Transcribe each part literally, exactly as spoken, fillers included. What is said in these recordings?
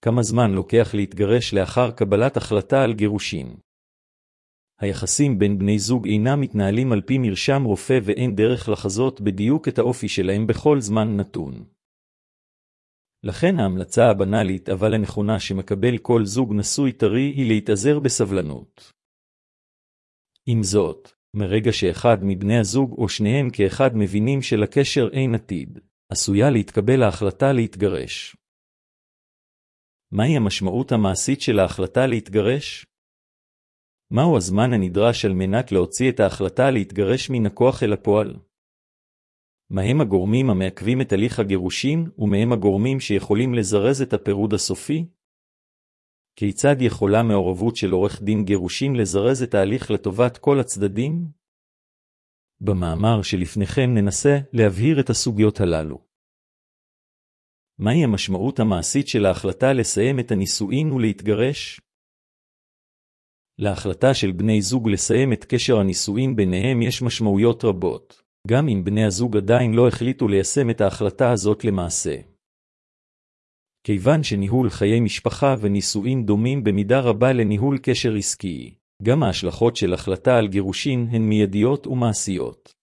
כמה זמן לוקח להתגרש לאחר קבלת החלטה על גירושין? היחסים בין בני זוג אינם מתנהלים על פי מרשם רופא ואין דרך לחזות בדיוק את האופי שלהם בכל זמן נתון. לכן ההמלצה הבנאלית אבל הנכונה שמקבל כל זוג נשוי טרי היא להתאזר בסבלנות. עם זאת, מרגע שאחד מבני הזוג או שניהם כאחד מבינים שלקשר אין עתיד, עשויה להתקבל ההחלטה להתגרש. מהי המשמעות המעשית של ההחלטה להתגרש? מהו הזמן הנדרש על מנת להוציא את ההחלטה להתגרש מן הכוח אל הפועל? מהם הגורמים המעכבים את הליך הגירושין ומהם הגורמים שיכולים לזרז את הפירוד הסופי? כיצד יכולה מעורבות של עורך דין גירושין לזרז את ההליך לטובת כל הצדדים? במאמר שלפניכם ננסה להבהיר את הסוגיות הללו. מהי המשמעות המעשית של ההחלטה לסיים את הנישואין ולהתגרש? להחלטה של בני זוג לסיים את קשר הנישואין ביניהם יש משמעויות רבות, גם אם בני הזוג עדיין לא החליטו ליישם את ההחלטה הזאת למעשה. כיוון שניהול חיי משפחה ונישואין דומים במידה רבה לניהול קשר עסקי, גם ההשלכות של החלטה על גירושין הן מיידיות ומעשיות.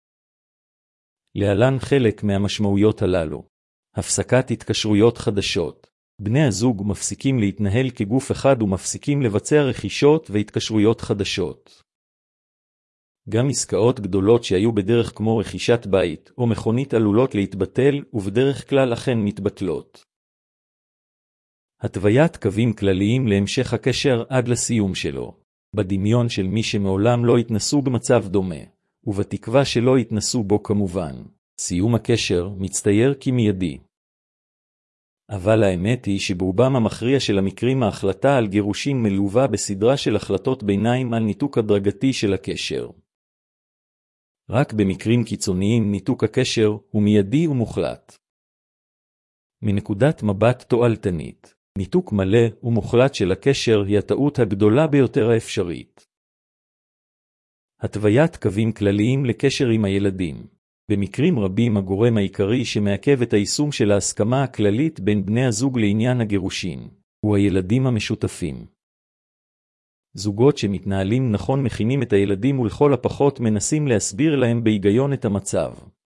להלן חלק מהמשמעויות הללו. הפסקת התקשרויות חדשות. בני הזוג מפסיקים להתנהל כגוף אחד ומפסיקים לבצע רכישות והתקשרויות חדשות. גם עסקאות גדולות שהיו בדרך כמו רכישת בית או מכונית עלולות להתבטל ובדרך כלל אכן מתבטלות. התוויית קווים כלליים להמשך הקשר עד לסיום שלו. בדמיון של מי שמעולם לא התנסו במצב דומה, ובתקווה שלא התנסו בו כמובן. סיום הקשר מצטייר כמיידי. אבל האמת היא שברובם המכריע של המקרים ההחלטה על גירושין מלווה בסדרה של החלטות ביניים על ניתוק הדרגתי של הקשר. רק במקרים קיצוניים ניתוק הקשר הוא מיידי ומוחלט. מנקודת מבט תועלתנית, ניתוק מלא ומוחלט של הקשר היא הטעות הגדולה ביותר האפשרית. התוויית קווים כלליים לקשר עם הילדים. במקרים רבים הגורם העיקרי שמעכב את היישום של ההסכמה הכללית בין בני הזוג לעניין הגירושין, הוא הילדים המשותפים. זוגות שמתנהלים נכון מכינים את הילדים ולכל הפחות מנסים להסביר להם בהיגיון את המצב.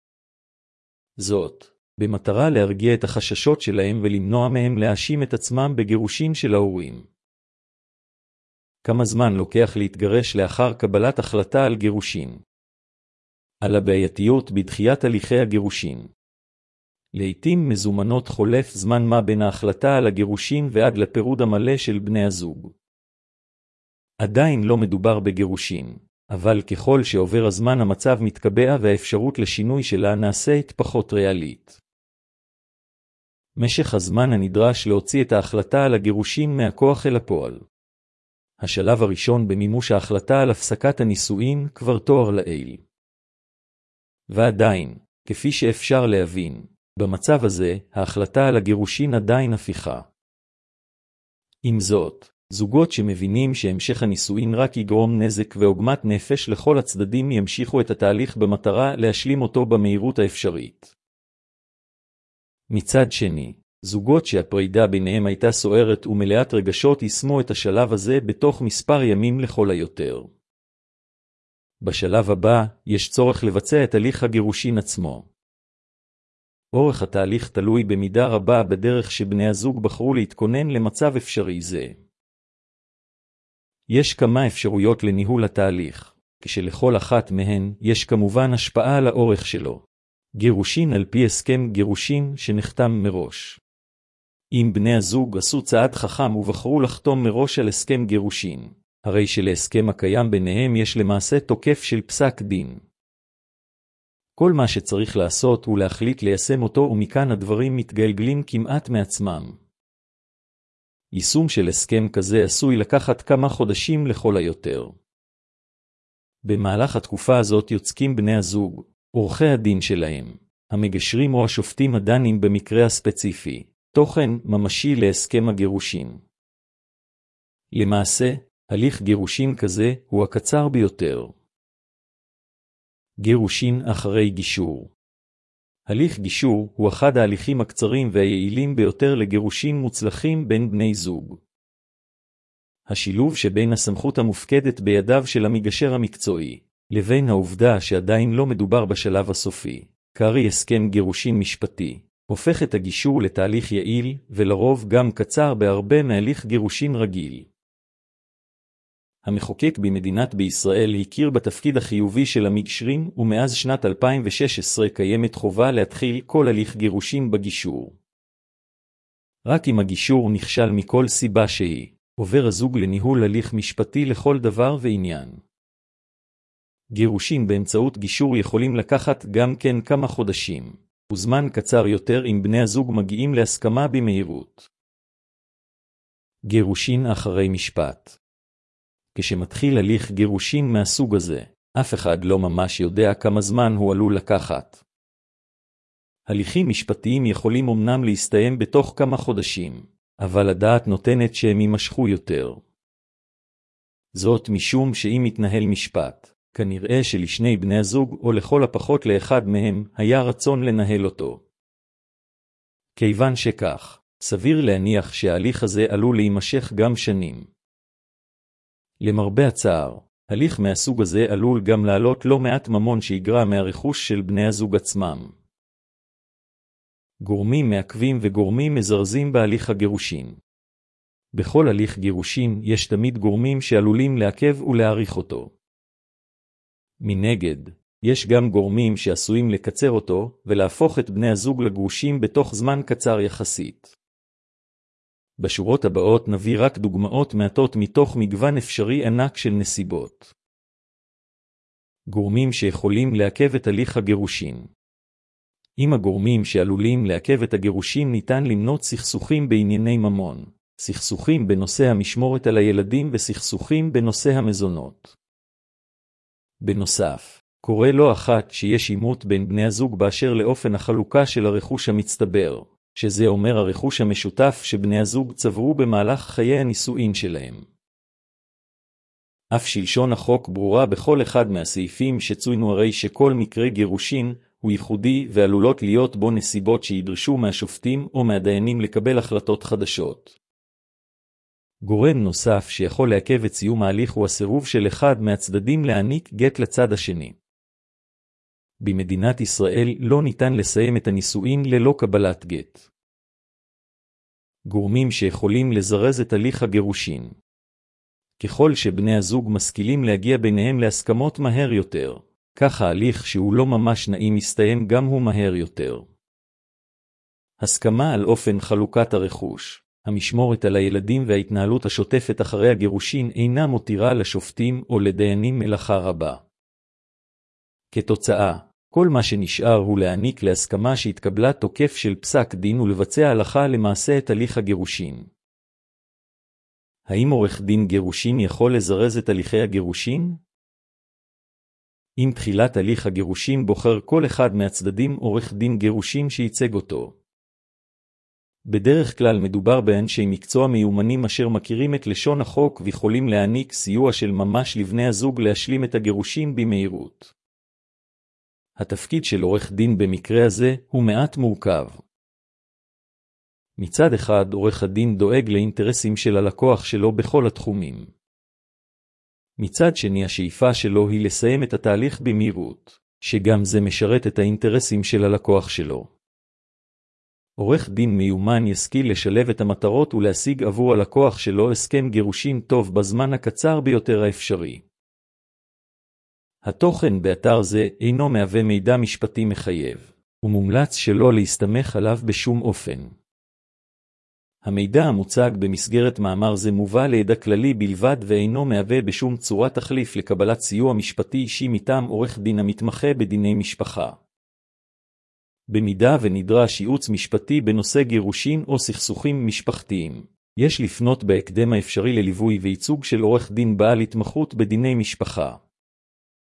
זאת, במטרה להרגיע את החששות שלהם ולמנוע מהם להאשים את עצמם בגירושין של ההורים. כמה זמן לוקח להתגרש לאחר קבלת החלטה על גירושין? על הבעייתיות בדחיית הליכי הגירושין. לעתים מזומנות חולף זמן מה בין ההחלטה על הגירושין ועד לפירוד המלא של בני הזוג. עדיין לא מדובר בגירושין, אבל ככל שעובר הזמן המצב מתקבע והאפשרות לשינוי שלה נעשית פחות ריאלית. משך הזמן הנדרש להוציא את ההחלטה על הגירושין מהכוח אל הפועל. השלב הראשון במימוש ההחלטה על הפסקת הנישואין כבר תואר לעיל. ועדיין, כפי שאפשר להבין, במצב הזה, ההחלטה על הגירושין עדיין הפיכה. עם זאת, זוגות שמבינים שהמשך הנישואין רק יגרום נזק ועוגמת נפש לכל הצדדים ימשיכו את התהליך במטרה להשלים אותו במהירות האפשרית. מצד שני, זוגות שהפרידה ביניהם הייתה סוערת ומלאת רגשות יישמו את השלב הזה בתוך מספר ימים לכל היותר. בשלב הבא, יש צורך לבצע את הליך הגירושין עצמו. אורך התהליך תלוי במידה רבה בדרך שבני הזוג בחרו להתכונן למצב אפשרי זה. יש כמה אפשרויות לניהול התהליך, כשלכל אחת מהן יש כמובן השפעה על האורך שלו. גירושין על פי הסכם גירושין שנחתם מראש. אם בני הזוג עשו צעד חכם ובחרו לחתום מראש על הסכם גירושין, הרי שלהסכם הקיים ביניהם יש למעשה תוקף של פסק דין. כל מה שצריך לעשות הוא להחליט ליישם אותו ומכאן הדברים מתגלגלים כמעט מעצמם. יישום של הסכם כזה עשוי לקחת כמה חודשים לכל היותר. במהלך התקופה הזאת יוצקים בני הזוג, עורכי הדין שלהם, המגשרים או השופטים הדנים במקרה הספציפי, תוכן ממשי להסכם הגירושין. למעשה, הליך גירושין כזה הוא הקצר ביותר. גירושין אחרי גישור. הליך גישור הוא אחד ההליכים הקצרים והיעילים ביותר לגירושים מוצלחים בין בני זוג. השילוב שבין הסמכות המופקדת בידיו של המגשר המקצועי, לבין העובדה שעדיין לא מדובר בשלב הסופי, קרי הסכם גירושין משפטי, הופך את הגישור לתהליך יעיל, ולרוב גם קצר בהרבה מהליך גירושין רגיל. המחוקק במדינת בישראל הכיר בתפקיד החיובי של המגשרים, ומאז שנת אלפיים ושש עשרה קיימת חובה להתחיל כל הליך גירושין בגישור. רק אם הגישור נכשל מכל סיבה שהיא, עובר הזוג לניהול הליך משפטי לכל דבר ועניין. גירושין באמצעות גישור יכולים לקחת גם כן כמה חודשים, וזמן קצר יותר אם בני הזוג מגיעים להסכמה במהירות. גירושין אחרי משפט. כשמתחיל הליך גירושין מהסוג הזה, אף אחד לא ממש יודע כמה זמן הוא עלול לקחת. הליכים משפטיים יכולים אמנם להסתיים בתוך כמה חודשים, אבל הדעת נותנת שהם יימשכו יותר. זאת משום שאם מתנהל משפט, כנראה שלשני בני הזוג או לכל הפחות לאחד מהם היה רצון לנהל אותו. כיוון שכך, סביר להניח שההליך הזה עלול להימשך גם שנים. למרבה הצער, הליך מהסוג הזה עלול גם לעלות לא מעט ממון שיגרע מהרכוש של בני הזוג עצמם. גורמים מעכבים וגורמים מזרזים בהליך הגירושין. בכל הליך גירושין יש תמיד גורמים שעלולים לעכב ולהאריך אותו. מנגד, יש גם גורמים שעשויים לקצר אותו ולהפוך את בני הזוג לגרושים בתוך זמן קצר יחסית. בשורות הבאות נביא רק דוגמאות מעטות מתוך מגוון אפשרי ענק של נסיבות. גורמים שיכולים לעכב את הליך הגירושין. עם הגורמים שעלולים לעכב את הגירושין ניתן למנות סכסוכים בענייני ממון, סכסוכים בנושא המשמורת על הילדים וסכסוכים בנושא המזונות. בנוסף, קורה לא אחת שיש עימות בין בני הזוג באשר לאופן החלוקה של הרכוש המצטבר, שזה אומר הרכוש המשותף שבני הזוג צברו במהלך חיי הנישואין שלהם. אף שלשון החוק ברורה בכל אחד מהסעיפים שצוינו, הרי שכל מקרה גירושין הוא ייחודי ועלולות להיות בו נסיבות שידרשו מהשופטים או מהדיינים לקבל החלטות חדשות. גורם נוסף שיכול לעכב את סיום ההליך הוא הסירוב של אחד מהצדדים להעניק גט לצד השני. במדינת ישראל לא ניתן לסיים את הנישואין ללא קבלת גט. גורמים שיכולים לזרז את הליך הגירושין. ככל שבני הזוג משכילים להגיע ביניהם להסכמות מהר יותר, כך ההליך שהוא לא ממש נעים מסתיים גם הוא מהר יותר. הסכמה על אופן חלוקת הרכוש, המשמורת על הילדים וההתנהלות השוטפת אחרי הגירושין אינה מותירה לשופטים או לדיינים מלאכה רבה. כתוצאה, כל מה שנשאר הוא להעניק להסכמה שהתקבלה תוקף של פסק דין ולבצע הלכה למעשה את הליך הגירושין. האם עורך דין גירושין יכול לזרז את הליכי הגירושין? עם תחילת הליך הגירושין בוחר כל אחד מהצדדים עורך דין גירושין שייצג אותו. בדרך כלל מדובר באנשי מקצוע מיומנים אשר מכירים את לשון החוק ויכולים להעניק סיוע של ממש לבני הזוג להשלים את הגירושין במהירות. התפקיד של עורך דין במקרה הזה הוא מעט מורכב. מצד אחד עורך הדין דואג לאינטרסים של הלקוח שלו בכל התחומים. מצד שני השאיפה שלו היא לסיים את התהליך במהירות, שגם זה משרת את האינטרסים של הלקוח שלו. עורך דין מיומן ישכיל לשלב את המטרות ולהשיג עבור הלקוח שלו הסכם גירושין טוב בזמן הקצר ביותר האפשרי. התוכן באתר זה אינו מהווה מידע משפטי מחייב, ומומלץ שלא להסתמך עליו בשום אופן. המידע המוצג במסגרת מאמר זה מובא לידע כללי בלבד ואינו מהווה בשום צורה תחליף לקבלת סיוע משפטי אישי מטעם עורך דין המתמחה בדיני משפחה. במידה ונדרש ייעוץ משפטי בנושא גירושין או סכסוכים משפחתיים, יש לפנות בהקדם האפשרי לליווי וייצוג של עורך דין בעל התמחות בדיני משפחה.